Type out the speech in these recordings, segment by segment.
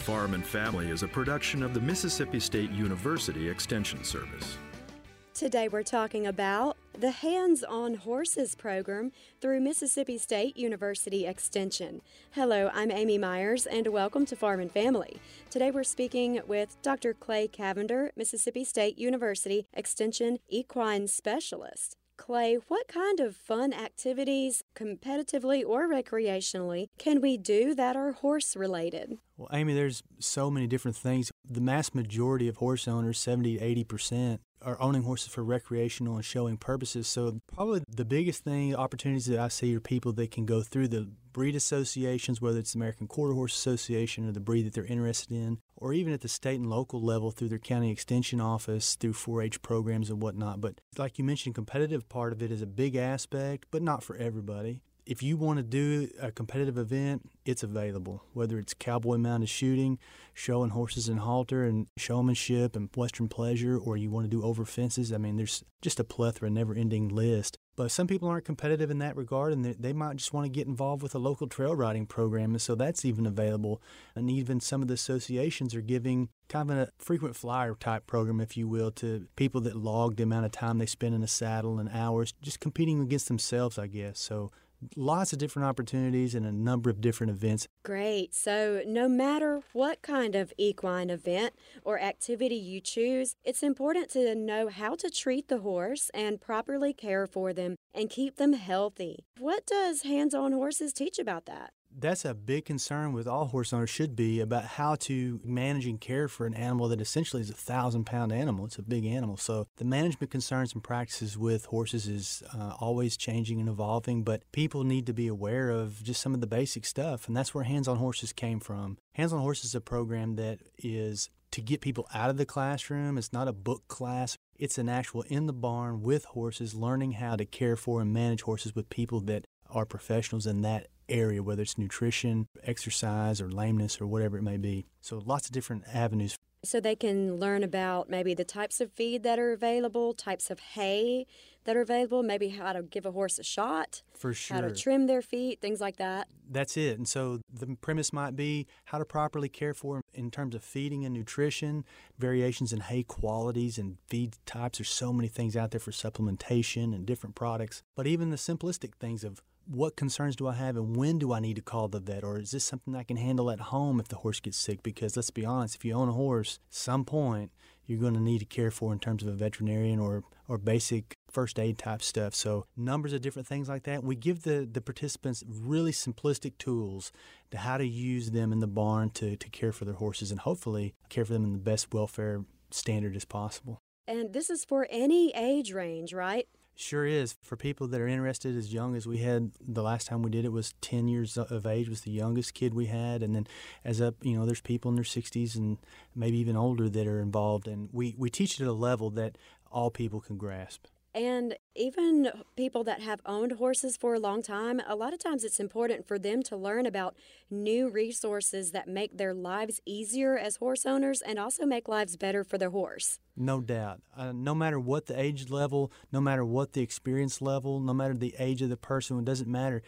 Farm and Family is a production of the Mississippi State University Extension Service. Today we're talking about the Hands on Horses program through Mississippi State University Extension. Hello, I'm Amy Myers, and welcome to Farm and Family. Today we're speaking with Dr. Clay Cavender, Mississippi State University Extension Equine Specialist. Clay, what kind of fun activities, competitively or recreationally, can we do that are horse-related? Well, Amy, there's so many different things. The mass majority of horse owners, 70 to 80%, are owning horses for recreational and showing purposes. So probably the biggest thing, opportunities that I see are people that can go through the breed associations, whether it's the American Quarter Horse Association or the breed that they're interested in, or even at the state and local level through their county extension office, through 4-H programs and whatnot. But like you mentioned, competitive part of it is a big aspect, but not for everybody. If you want to do a competitive event, it's available, whether it's cowboy mounted shooting, showing horses in halter and showmanship and Western pleasure, or you want to do over fences. I mean, there's just a plethora, never-ending list. But some people aren't competitive in that regard, and they might just want to get involved with a local trail riding program, and so that's even available. And even some of the associations are giving kind of a frequent flyer type program, if you will, to people that log the amount of time they spend in a saddle and hours, just competing against themselves, I guess. So lots of different opportunities and a number of different events. Great. So no matter what kind of equine event or activity you choose, it's important to know how to treat the horse and properly care for them and keep them healthy. What does Hands on Horses teach about that? That's a big concern with all horse owners should be about how to manage and care for an animal that essentially is a 1,000-pound animal. It's a big animal. So the management concerns and practices with horses is always changing and evolving, but people need to be aware of just some of the basic stuff, and that's where Hands on Horses came from. Hands on Horses is a program that is to get people out of the classroom. It's not a book class. It's an actual in the barn with horses, learning how to care for and manage horses with people that are professionals in that area, whether it's nutrition, exercise, or lameness, or whatever it may be. So lots of different avenues. So they can learn about maybe the types of feed that are available, types of hay that are available, maybe how to give a horse a shot, for sure, how to trim their feet, things like that. That's it. And so the premise might be how to properly care for them in terms of feeding and nutrition, variations in hay qualities and feed types. There's so many things out there for supplementation and different products, but even the simplistic things of what concerns do I have and when do I need to call the vet? Or is this something I can handle at home if the horse gets sick? Because let's be honest, if you own a horse, at some point you're going to need to care for in terms of a veterinarian or basic first aid type stuff. So numbers of different things like that. We give the participants really simplistic tools to how to use them in the barn to care for their horses and hopefully care for them in the best welfare standard as possible. And this is for any age range, right? Sure is. For people that are interested as young as we had, the last time we did it was 10 years of age was the youngest kid we had. And then as up, there's people in their 60s and maybe even older that are involved. And we teach it at a level that all people can grasp. And even people that have owned horses for a long time, a lot of times it's important for them to learn about new resources that make their lives easier as horse owners and also make lives better for their horse. No doubt. No matter what the age level, no matter what the experience level, no matter the age of the person, it doesn't matter.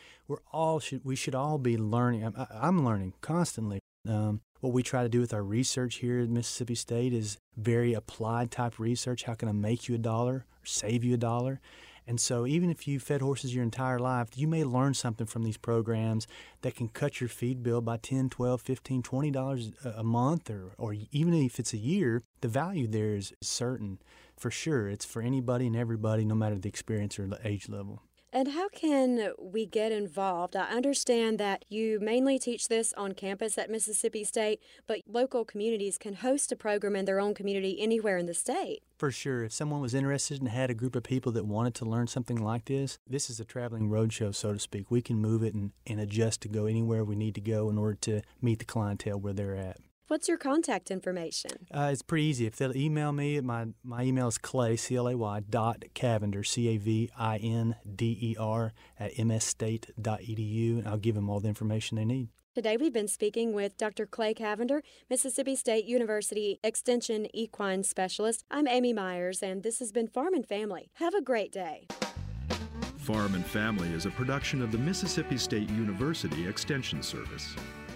We should all be learning. I'm learning constantly. What we try to do with our research here at Mississippi State is very applied type research. How can I make you $1 or save you $1? And so even if you fed horses your entire life, you may learn something from these programs that can cut your feed bill by $10, $12, $15, $20 a month or even if it's a year. The value there is certain. For sure, it's for anybody and everybody, no matter the experience or the age level. And how can we get involved? I understand that you mainly teach this on campus at Mississippi State, but local communities can host a program in their own community anywhere in the state. For sure. If someone was interested and had a group of people that wanted to learn something like this is a traveling roadshow, so to speak. We can move it and adjust to go anywhere we need to go in order to meet the clientele where they're at. What's your contact information? It's pretty easy. If they'll email me, my email is Clay, C-L-A-Y, .Cavender, C-A-V-I-N-D-E-R, at msstate.edu, and I'll give them all the information they need. Today we've been speaking with Dr. Clay Cavender, Mississippi State University Extension Equine Specialist. I'm Amy Myers, and this has been Farm and Family. Have a great day. Farm and Family is a production of the Mississippi State University Extension Service.